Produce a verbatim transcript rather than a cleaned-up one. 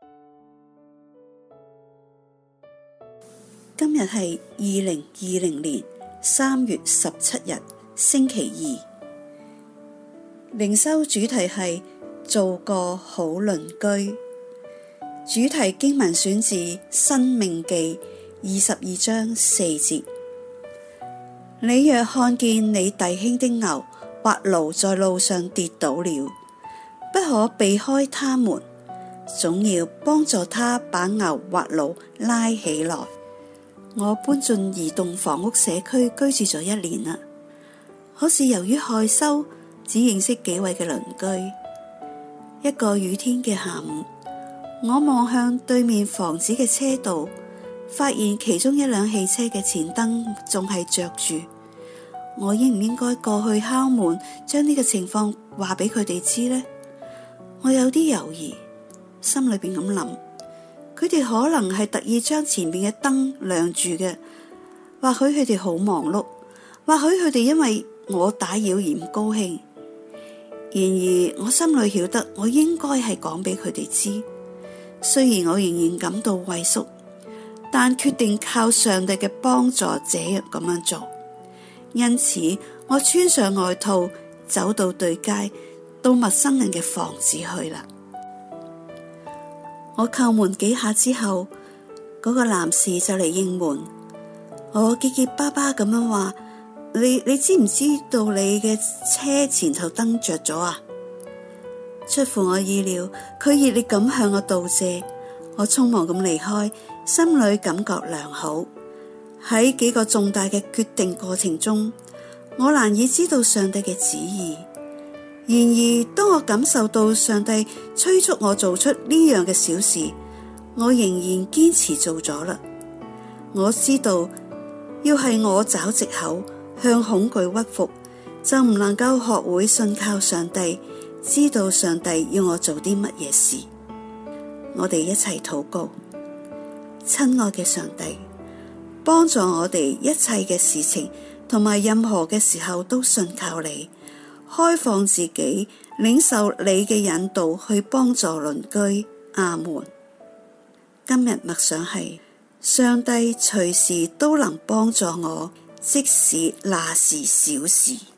今日係二零二零年三月十七日，星期二。靈修主題係做個好鄰居。主題經文選自《申命記》二十二章四節。你若看見你弟兄的牛或驢在路上跌倒了，不可避開他們，總要幫助他把牛或驢拉起來。我搬進移動房屋社區居住咗一年啦，可是由於害羞，只認識幾位嘅鄰居。一個雨天嘅下午，我望向對面房子嘅車道，發現其中一輛汽車嘅前燈仲係着住。我應唔應該過去敲門，將呢個情況話俾佢哋知呢？我有啲猶豫，心裏邊咁諗。佢哋可能係特意將前面嘅燈亮住嘅，或許佢哋好忙碌，或許佢哋因為我打擾而唔高興。然而我心裏曉得，我應該係講俾佢哋知。雖然我仍然感到畏縮，但決定靠上帝嘅幫助，這樣咁樣做。因此，我穿上外套，走到對街，到陌生人嘅房子去啦。我叩門幾下之後，嗰個男士就嚟應門。我結結巴巴咁樣話：你你知唔知道你嘅車前頭燈着咗啊？出乎我意料，佢熱烈咁向我道謝。我匆忙咁離開，心裏感覺良好。喺幾個重大嘅決定過程中，我難以知道上帝嘅旨意。然而，當我感受到上帝催促我做出呢樣嘅小事，我仍然堅持做咗啦。我知道，要係我找藉口向恐懼屈服，就唔能夠學會信靠上帝，知道上帝要我做啲乜嘢事。我哋一齊禱告。親愛嘅上帝，幫助我哋一切嘅事情同埋任何嘅時候都信靠你，開放自己，領受你嘅引導去幫助鄰居。阿門。今日默想係，上帝隨時都能幫助我，即使那是小事。